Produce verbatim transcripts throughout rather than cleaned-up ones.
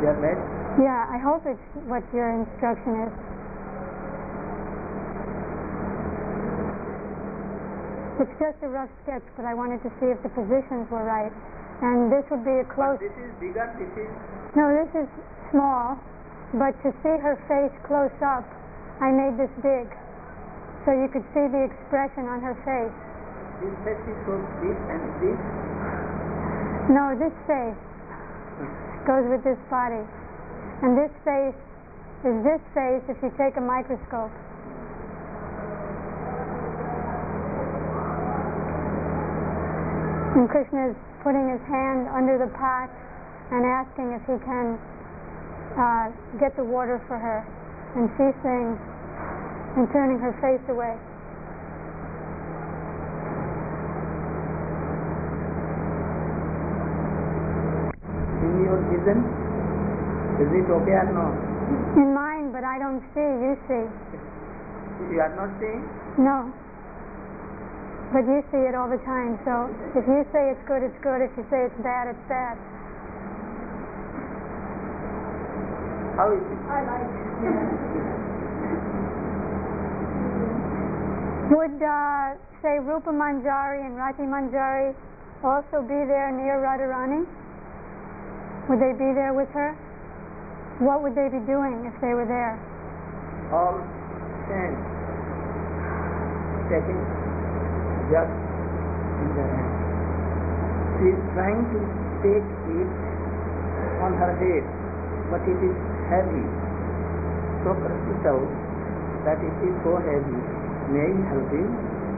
your best? Yeah, I hope it's what your instruction is. It's just a rough sketch, but I wanted to see if the positions were right. And this would be a close... But this is bigger, this is... No, this is small, but to see her face close up, I made this big, so you could see the expression on her face. This face is so big and this? No, this face goes with this body. And this face is this face if you take a microscope. And Krishna is putting his hand under the pot and asking if he can uh, get the water for her. And she's saying, and turning her face away. In your vision, is it okay or not? In mine, but I don't see, you see. You are not seeing? No. But you see it all the time, so if you say it's good, it's good. If you say it's bad, it's bad. How is it? I like it. Would, uh, say, Rupa Manjari and Rati Manjari also be there near Radharani? Would they be there with her? What would they be doing if they were there? All stand, taking just in the hand. She is trying to take it on her head, but it is heavy. So Krishna tells that it is so heavy. May I help you?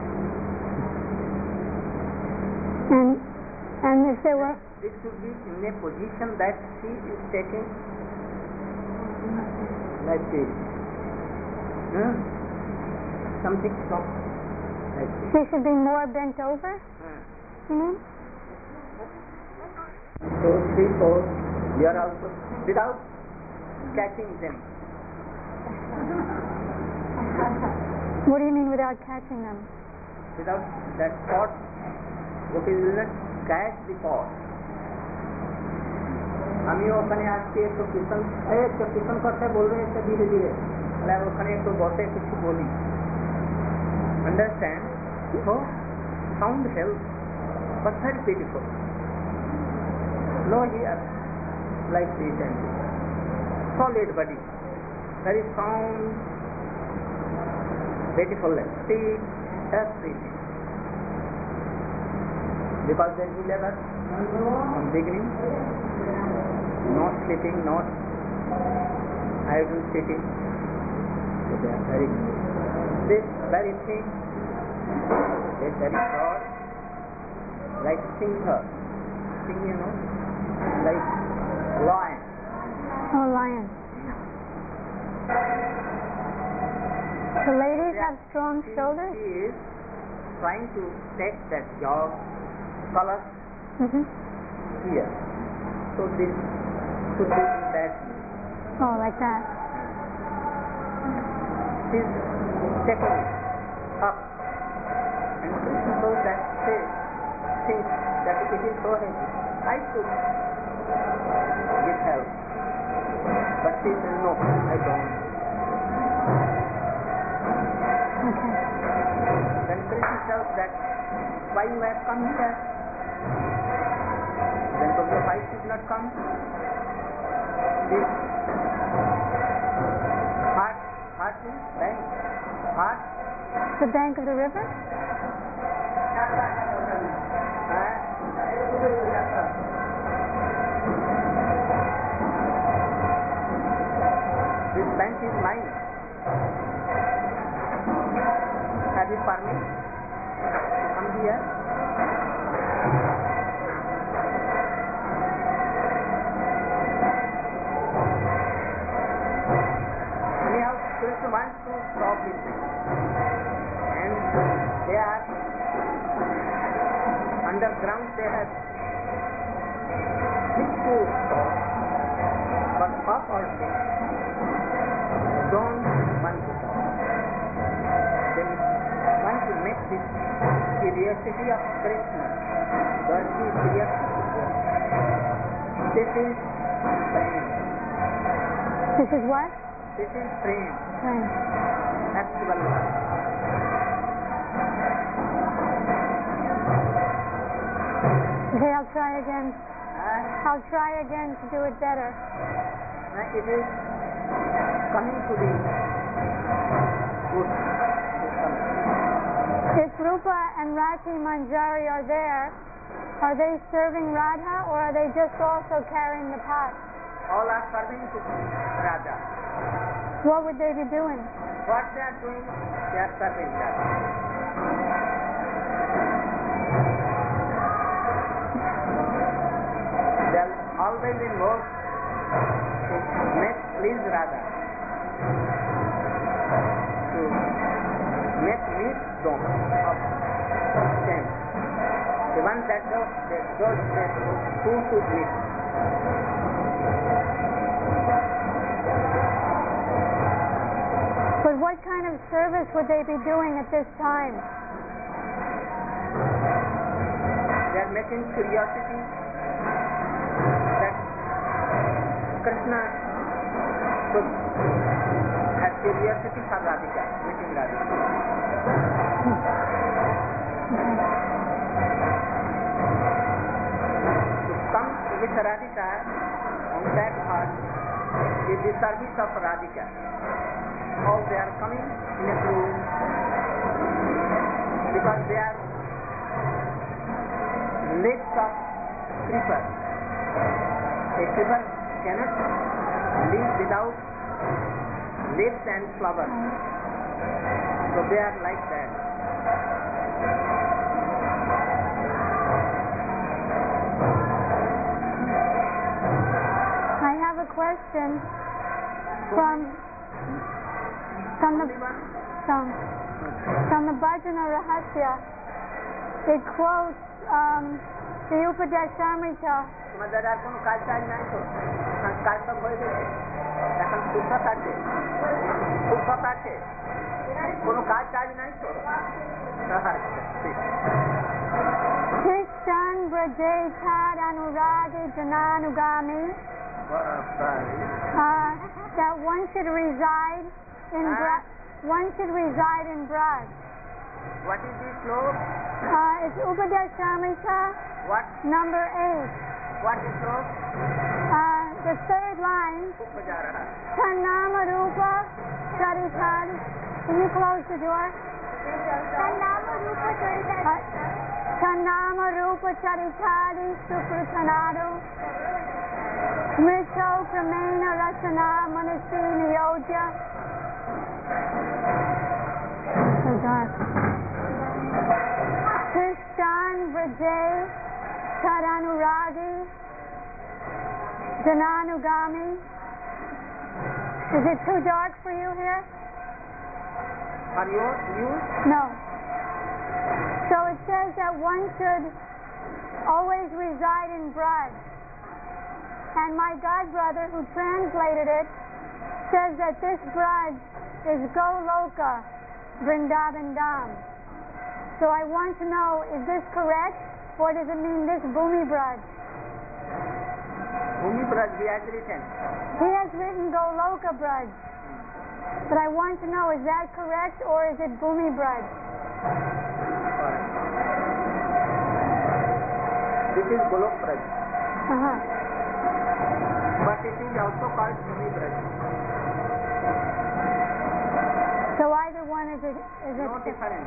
And and if there were... It should be in a position that she is taking like this. Hmm? Something soft like this. She should be more bent over? Hmm. You mean? So three, four, you are also without catching them. What do you mean without catching them? Without that pot, okay, you will not catch the pot. আমিও ওখানে আসছি একটু কীর্তন এই একটু কীর্তন করতে বলবে একটু ধীরে ধীরে তাহলে ওখানে একটু বসে কিছু বলি understand so sound help but very beautiful no here like this and solid body, very sound, beautiful speech, everything. Because there is labor from beginning, not sleeping, not idle sitting. So they are very good. This very thing is very broad, like singer, sing, you know, like lion. Oh, lion. The ladies have strong she, shoulders? She is trying to take that jaw color Mm-hmm. here. So this should be in that. Oh, like that. She is taking it up. And Krishna shows that she thinks that it is so heavy. I should give help. But she says, no, I don't. Okay. Then Krishna tells that, why you have come here? Then Prabhu, why should not come? This heart, heart means bank. Heart. The bank of the river? This bank is mine. Have you permit to come here? Anyhow, Krishna wants to stop this thing. And they are underground, they have six to stop. But up also, don't want to stop. They want to make this curiosity of Krishna, dirty curiosity. This is pain. This is what? This is frame. Frame. Actual one. Okay, I'll try again. Uh, I'll try again to do it better. it is coming to the good. If Rupa and Rati Manjari are there, are they serving Radha or are they just also carrying the pot? All are serving to Radha. What would they be doing? What they are doing, they are serving Radha. They are always involved to make please Radha, to make meat dome of same. The one that does that does that food to eat. But what kind of service would they be doing at this time? They are making curiosity that Krishna should have curiosity for Radhika, meeting Radhika. To come with Radhika on that heart is the service of Radhika. All they are coming in a group because they are legs of creeper. A creeper cannot live without leaves and flowers. So they are like that. I have a question from from the from, from the Bhajana Rahasya. It quotes um, the Upadeshamrita. তোমাদের আর কোনো কাজ টাজ নাই তো কাজ সব হয়ে গেছে এখন সুখত আছে সুখত আছে কোনো কাজ টাজ নাই তো Krishnan Braje Tad Anuragi Jananugami. Uh, that one should reside in Braj. One should reside in Braj. What is this slope? Uh, it's Upadeshamrita. What? Number eight. What is slope? Uh, the third line. Tanama Rupa Charitadi. Can you close the door? Tanama Rupa Charitadi. Tanama Rupa Charitadi Supratanadu. Mrito Pramena Rasana Manasi Niyodya. So dark. Krishnan Vrajay Tadanuragi Jananugami. Is it too dark for you here? Are you? You? No. So it says that one should always reside in Braj. And my godbrother who translated it says that this Braj is Goloka, Vrindavan Dham. So I want to know, is this correct? Or does it mean this Bhumi Braj? Bhumi Braj, he has written. He has written Goloka Braj. But I want to know, is that correct or is it Bhumi Braj? This is Golok Braj. Uh-huh. But it is also called Bhumi Braj. So either one is it? Is No it difference.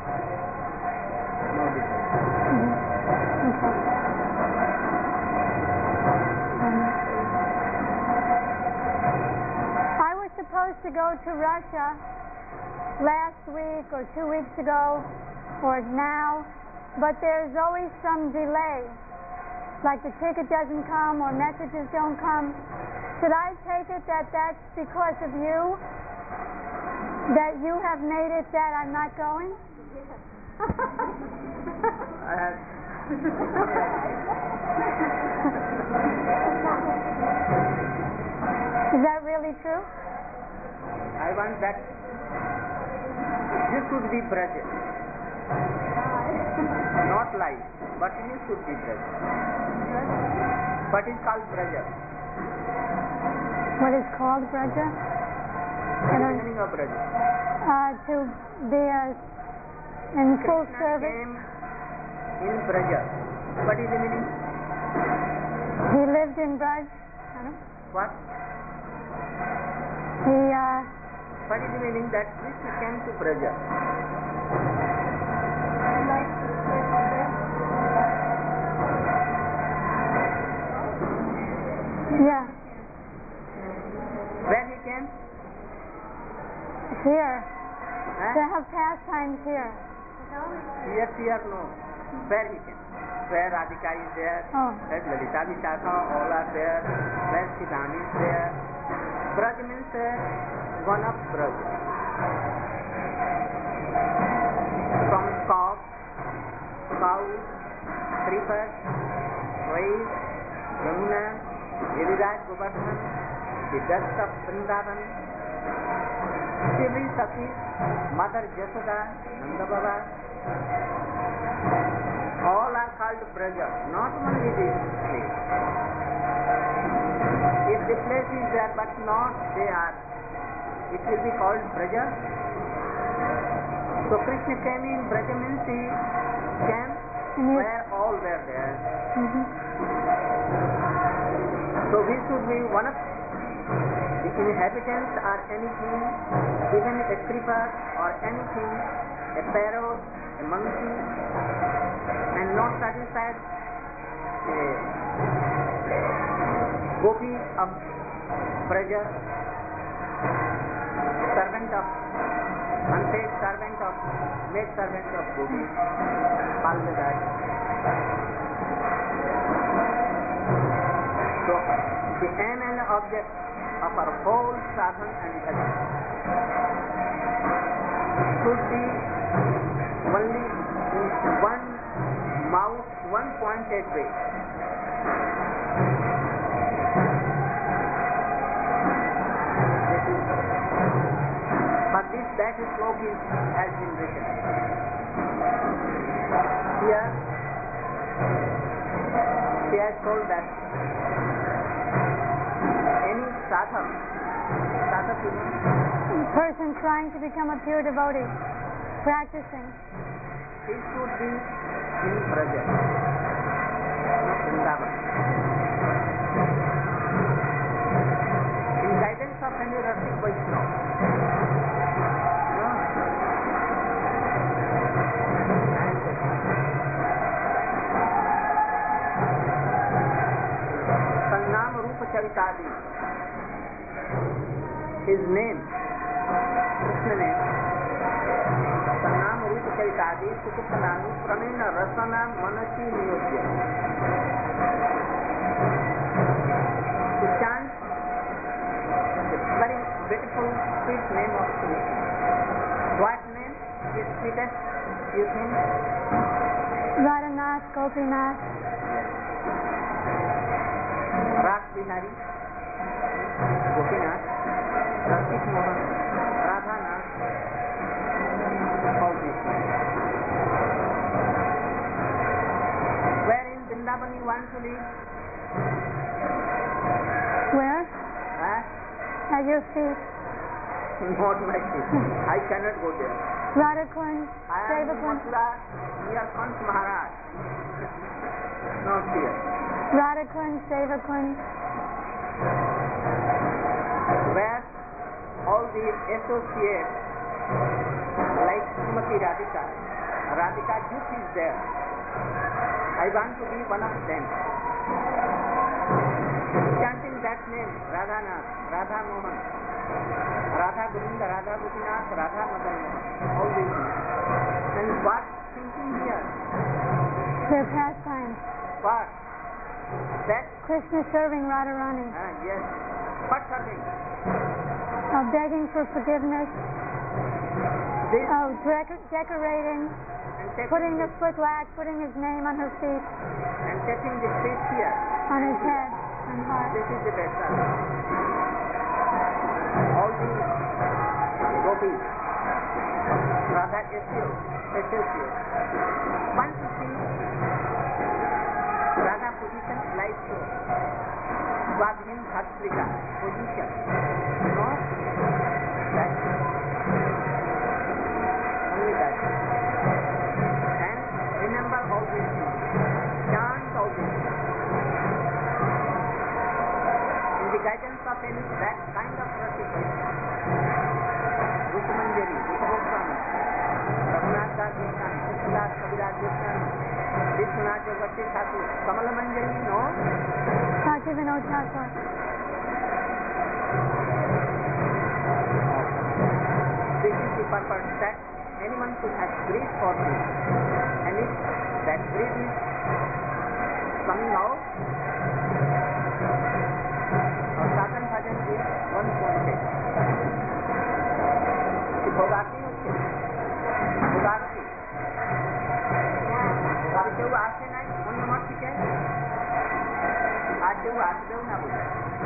No difference. Mm-hmm. Okay. I was supposed to go to Russia last week or two weeks ago or now, but there's always some delay. Like the ticket doesn't come or messages don't come. Should I take it that that's because of you? That you have made it that I'm not going? I have. Is that really true? I want that this should be Braj. Not life, but you should be Braj. What is called Braj? What is called Braja? What is the meaning of Braja? Uh, to be a, in full Krishna service. came in Braja. What is the meaning? He lived in Braj. I don't know. What? He, uh, What is the meaning that Krishna came to Braja? yeah, Where he came? here. Huh? To have pastimes here. Here, here, no. Where he came? Where Radhika is there, Oh. where Lalita Vishakha, all are there, where Siddhani is there. Braj means uh, one of Braj. From cow, cow, creeper, waves, Yamuna, Giriraj, Govardhan, the dust of Vrindavan, Shivri Sati, Mother Jasoda, Nanda Baba, all are called Braja, not only this place. If the place is there but not they are, it will be called Braja. So Krishna came in Braja means he came where all were there. Mm-hmm. So we should be one of the inhabitants or anything, even a creeper or anything, a parrot, a monkey, and not satisfied, a gopi of Braja, servant of, unpaid servant of, maid servant of gopi, Palvedai. So the aim and object of our whole sadhana and bhajan should be only in one mouth, one pointed way. For this, that sloka is has been written. Here, she has told that any sadhak, sadhak you know, person trying to become a pure devotee, practicing. he should be in Braja, not Vrindavan. In guidance of any Rasik Vaishnava. No? And Sannam Rupa Charitadi, his name, Krishna name, Sannam Rupa Charitadi, Sukuptananu, Pramena Rasana Manasi Niyodya. To chant the very beautiful, sweet name of Krishna. What name is sweetest, you think? Radhanath, Gopinath. Ras Bihari, Gopinath, Rasik Mohan, Radhanath, all these names. Where in Vrindavan you want to live? Where? Huh? At your feet. Not my feet. I cannot go there. Radhakund, I am in Sevakund. Mathura near Kant Maharaj. Not here. Radhakund, Sevakund. Where all the associates like Srimati Radhika, Radhika Jut is there. I want to be one of them. Chanting that name, Radhanath, Radha Mohan, Radha Govinda, Radha Gopinath, Radha Madan Mohan, all these names. And what thinking here? Their pastimes. What? That? Krishna serving Radharani. Ah, yes. What serving? Of begging for forgiveness. This Of dec- decorating. and taking Putting the this, footlack, putting his name on her feet, and taking the feet here. on his head, and heart. This is the best service. All the gopis, Radha Associates, associates, want to see Radha position like so. Swadhin Bhatrika, position. No? That. Only that. And remember all these things. Chant all these things. In the guidance of any that kind of Rasi Vaishnava, Rupamanjari, Rupagoswami, Raghunath Das Goswami, Krishnadas Kaviraj Goswami, Vishwanath Jagati Thakur, Kamala Manjari, no? Bhakti Vinod Thakur. This is the purpose that anyone should have greed for this. And if that greed is coming out, or sadhan bhajan is one pointed. The bhogati hocche, bhogati. আর কেউ আসে নাই অন্য মত থেকে, আর কেউ আসবেও না বলে।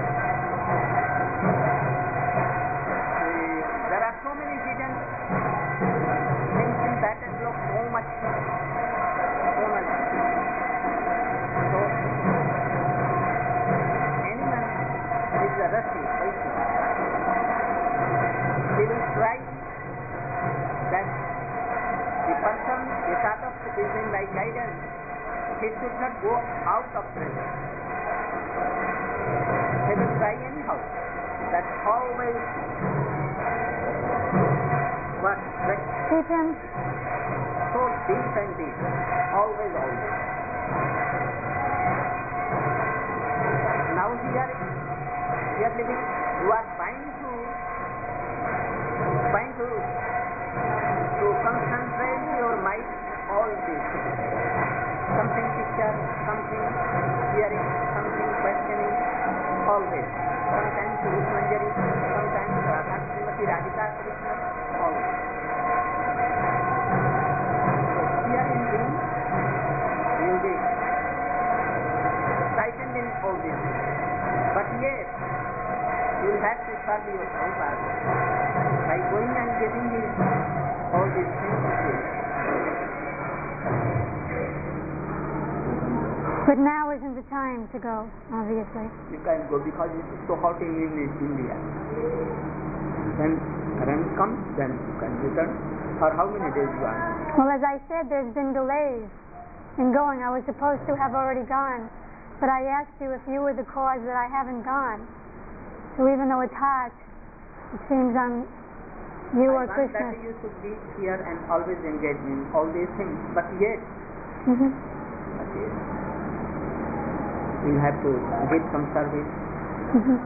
There are so many hidden things in that and look so much, so much. So, anyone who is a Rasi, he will try that the person, the sadhak who is in thy guidance, he should not go out of presence. He will try anyhow. That always what? That Keep him so deep and deep. Always, always. Now here, here living, you are trying to, trying to, to concentrate your mind all this. Something picture, something hearing, something questioning, always. Sometimes Rupamanjari, sometimes Radha Srimati Radhika Krishna, always. So here in being, you will be frightened in all this. But yet, you will have to serve your Prabhupada by going and getting these, all these things to you. But now isn't the time to go, obviously. You can go because it is so hot in, in India. When rain comes, then you can return. For how many days you are? Well, as I said, there's been delays in going. I was supposed to have already gone, but I asked you if you were the cause that I haven't gone. So even though it's hot, it seems on you I or want Krishna. that you should be here and always engage in all these things. But yet, Mm-hmm. but yet, you have to give some service. Mm-hmm.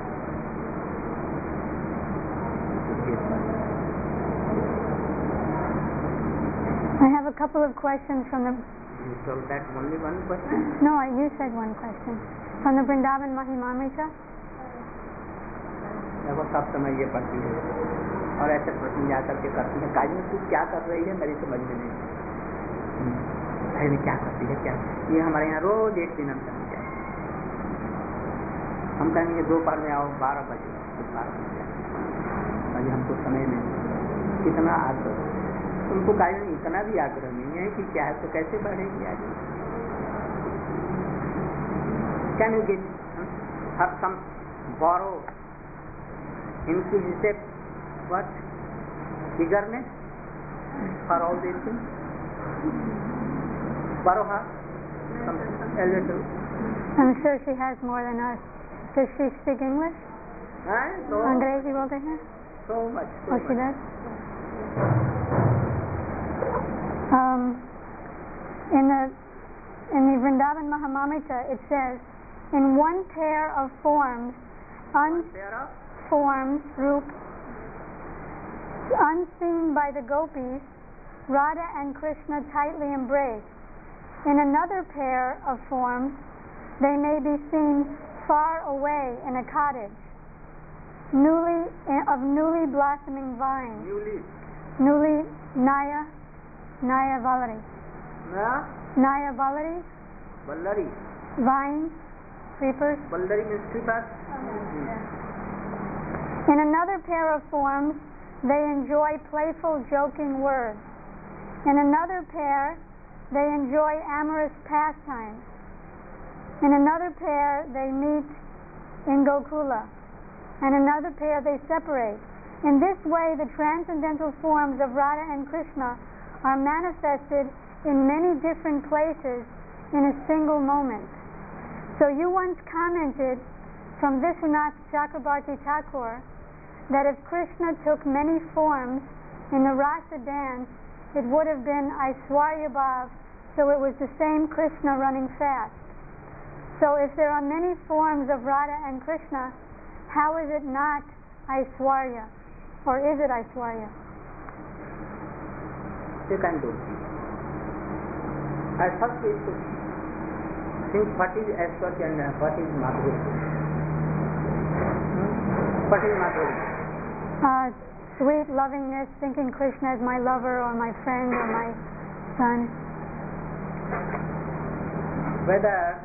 I have a couple of questions from the... You told that only one question? No, you said one question. From the Vrindavan Mahimamrita. देखो सब समय ये पढ़ती है और ऐसे प्रश्न जाकर के करती है, काजी तू क्या कर रही है मेरी समझ में नहीं, अरे क्या करती है क्या? ये हमारे यहाँ रोज एक दिन अंतर नहीं जाए, हम कहेंगे दोपहर में आओ बारह बजे, तो बारह बजे अभी हमको समय नहीं, कितना आग्रह, उनको काजी इतना भी आग्रह नहीं है कि क्या है तो कैसे बढ़ेगी आगे? Can you give her some borrow inquisitive what eagerness for all these things? Borrow her something a little. I'm sure she has more than us. Does she speak English? Huh? So, अंग्रेजी बोलते हैं? so much. So Oh, she much. does? Um, in the in the Vrindavan Mahamamrita, it says, in one pair of forms, One pair of unformed, Rup, unseen by the gopis, Radha and Krishna tightly embrace. In another pair of forms, they may be seen far away in a cottage, newly of newly blossoming vines. newly. Newly Naya, Naya Valari. Na? Naya Valari, Ballari. vines, creepers. Ballari means creepers. In another pair of forms, they enjoy playful, joking words. In another pair, they enjoy amorous pastimes. In another pair, they meet in Gokula, and another pair they separate. In this way, the transcendental forms of Radha and Krishna are manifested in many different places in a single moment. So you once commented from Vishwanath Chakrabarti Thakur that if Krishna took many forms in the Rasa dance, it would have been Aishwarya Bhav, so it was the same Krishna running fast. So if there are many forms of Radha and Krishna, how is it not Aishwarya? Or is it Aishwarya? You can do. At first we should think what is Aishwarya and what is Madhuri. Hmm? What is Madhuri? Uh, sweet lovingness, thinking Krishna as my lover or my friend or my son. Whether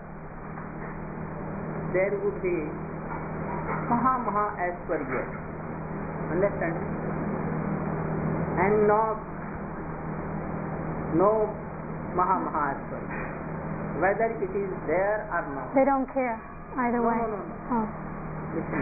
there would be Maha Maha Aishwarya, understand? And no, no Maha Maha Aishwarya. Whether it is there or not. They don't care either no, way. No, no, no. Oh. Listen.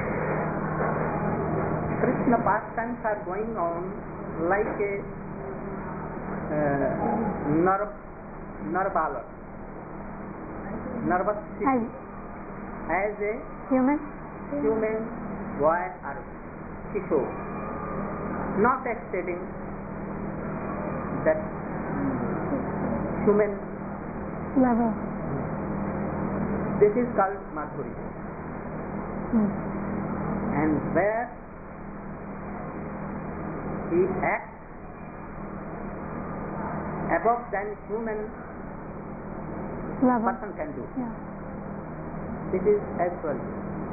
Krishna pastimes are going on like a uh, nerve, nervaler, nervous system. As, as a human, human boy or kishore, not exceeding that human level. This is called Madhuri. Hmm. And where he acts above than human level. person can do. Yeah. This is Aishwarya.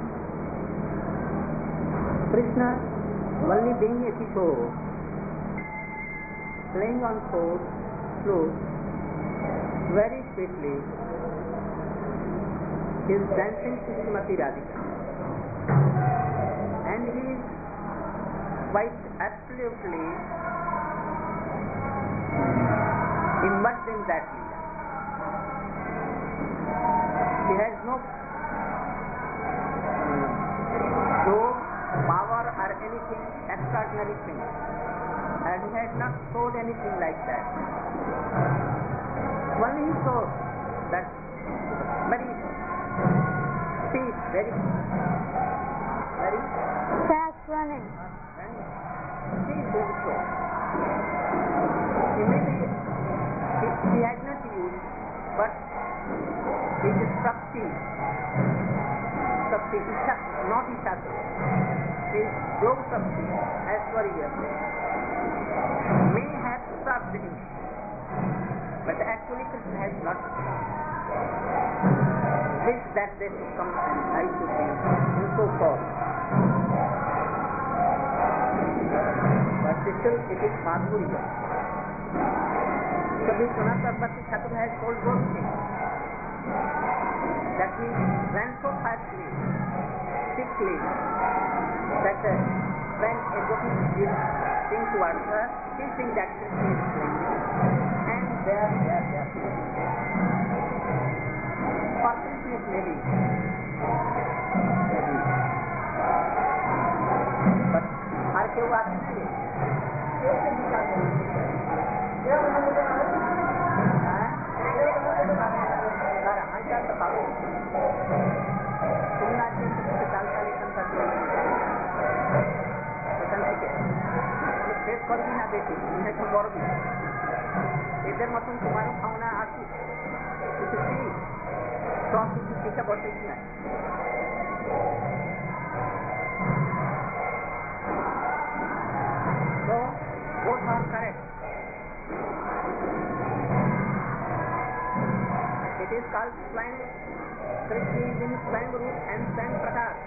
Krishna only being a kishore, playing on flute, flute very sweetly, he is dancing to Srimati Radhika, and he is quite absolutely immersed in that leela. He has no show, power or anything extraordinary thing, and he has not showed anything like that. Only he shows that very speed, very very fast running. And he is doing so. He may be, he, he has not used, but his Shakti, Shakti, Isha, not Isha, his Yog Shakti, Aishwarya, may have served him, but actually Krishna has not wished that they should come and I should be in so forth. But still it is Madhurya. So Vishwanath Chakrabarti Thakur has told both things. That he ran so fastly, quickly, that uh, when a gopi is sing towards her, she thinks that Krishna is playing. And there, there, there. For Krishna maybe. Maybe. But har keu aate nahi এদের মতন তোমারও ভাবনা আছে কিছু কি সব কিছু শিক্ষা বসে কি না So both are correct. It is called Swayam. Krishna is in Swayam Root and Swayam Prakash,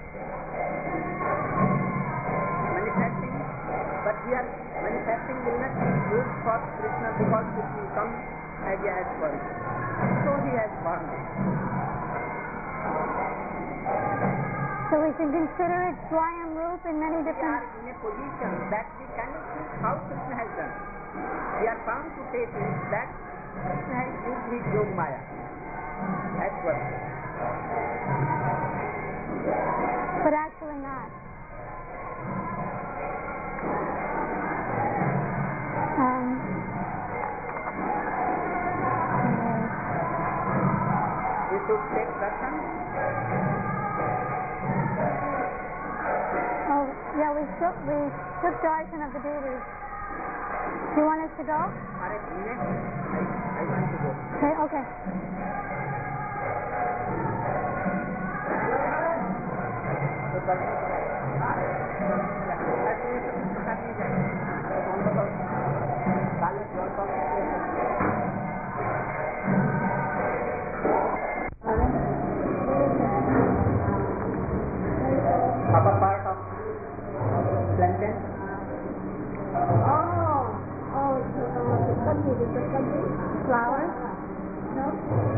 manifesting, but here manifesting will not be used for Krishna because it will come as a Aishwarya. So he has born it. So we can consider it Swayam Roop in many We different... are in a position that we cannot think how Krishna has done. We are bound to say things that Krishna has used his Yog Maya. Aishwarya. but actually not. Um, We should take darshan. oh, yeah, we took, we took darshan of the deities. Do you want us to go? For a minute, I, I want to go. Okay, okay. So, darshan karo. Darshan is प्रसाद नहीं जाएगा. हम लोग काले जोर पर upper part of plantain. Oh, oh, so uh, the country, the country, Flowers? no?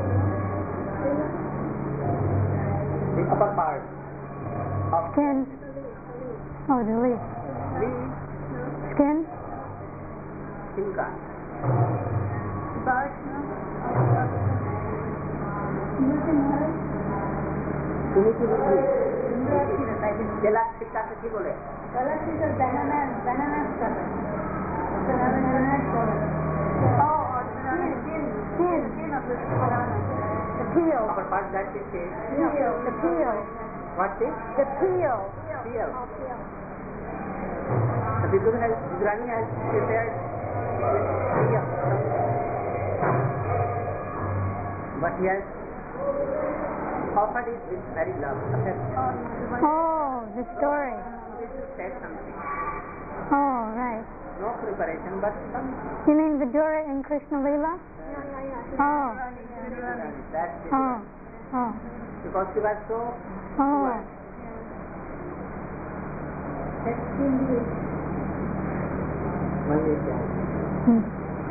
The upper part of Skin. Oh, the leaf. leaf, Skin? silka. Bark, no? তুমি কি বুঝলি? জেলা শিক্ষাকে কি বলে? Color is a banana, banana color. Banana color. Oh, or banana skin. Skin. Skin of the banana. The peel. Upper part that is the Peel. The peel. what is? The peel. Peel. Oh, peel. The Vidu has, Vidrani has prepared peel. But he has offered it with very love. Oh, the story. This is said something. Oh, right. No preparation, but some. You mean Vidura in Krishna Lila? Yeah, yeah, yeah. Oh, That's it. oh, oh, Because she was so oh. One is that. Hmm.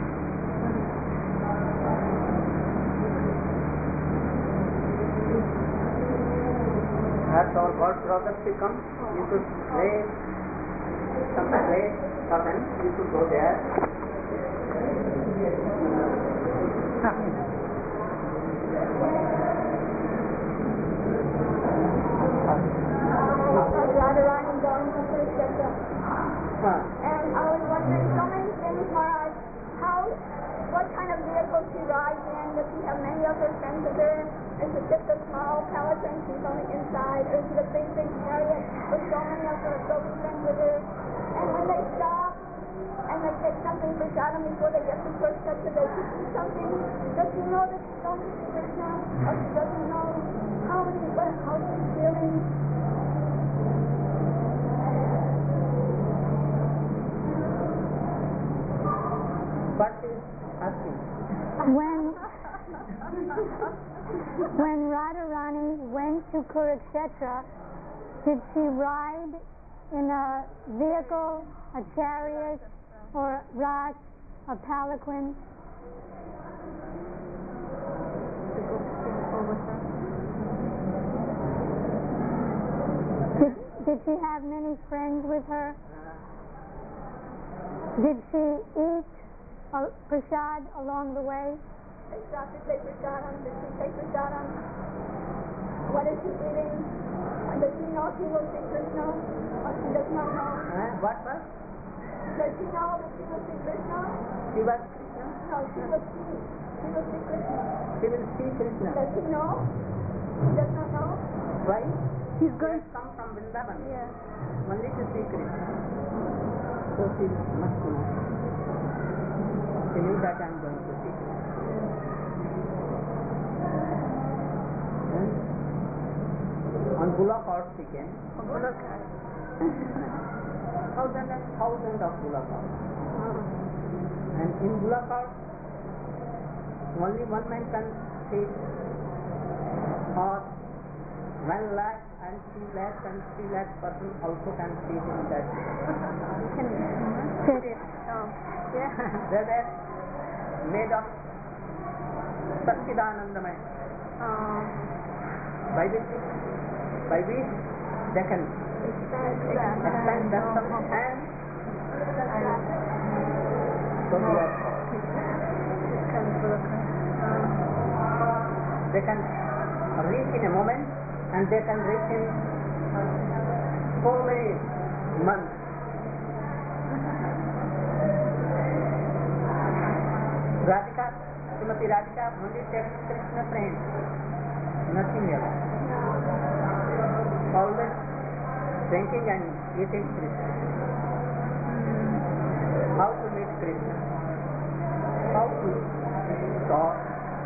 As our God brothers will come, you should lay some place for them, you should go there. Radharani going to Kurukshetra. Huh. And I was wondering so many things, Maharaj. How, what kind of vehicle she rides in? Does she have many of her friends with her? Is it just a small palanquin she's on the inside? Or is it a big, big chariot with so many of her gopi friends with her? And when they stop and they take something for Shadam before they get to Kurukshetra, they should do something. Does she know that she's going to see Krishna? Or she doesn't know? How is she, what, how is she feeling? What is asking? When when Radharani went to Kurukshetra, did she ride in a vehicle, a chariot, or rat, a palanquin? Did, did she have many friends with her? Did she eat uh, prasad along the way? They stop to take prasadam. Does she take prasadam? What is she eating? And does she know she will see Krishna? Or she does not know? Huh? What was? Does she know that she will see Krishna? She was Krishna. No, she will see. She will see Krishna. She will see Krishna. Does she know? She does not know? Why? She's She has come from Vrindavan Yes. only to see Krishna. So she must know. She knew that I am going to see Krishna. Hmm? On bullock horse she came. Bullock. Thousand and thousand of bullock horse. And in bullock horse, only one man can sit, or one lakh and two lakhs and three lakh person also can sit in that. Sit. Oh, yeah. They were made of Satchidanandamay. Oh. By which, by which they can expand depth of and so bullock horse. They can reach in a moment and they can reach in so many months. Radhika, Srimati Radhika only takes Krishna friends, nothing else. Always drinking and eating Krishna. How to meet Krishna? How to talk?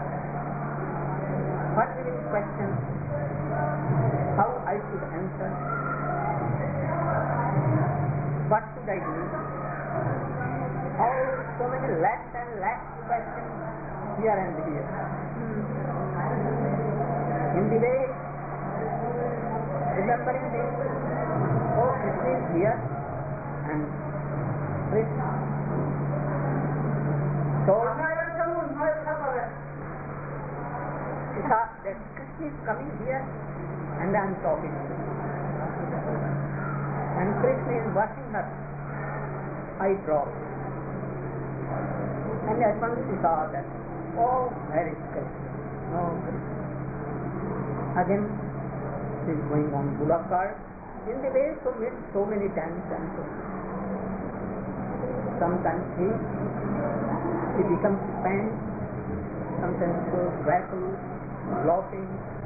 What will be questions? How I should answer? What should I do? All so many lakhs and lakhs questions here and here. In the way, remembering this, oh, Krishna is here and Krishna told Sita that Krishna is coming here and I am talking to him. And Krishna is washing her eye drops. And at once she saw that, oh, where is Krishna? No Krishna. Again, she is going on bullock cart. In the way, so meet so many times and so. Sometimes he, he becomes spent, sometimes so graceful, laughing,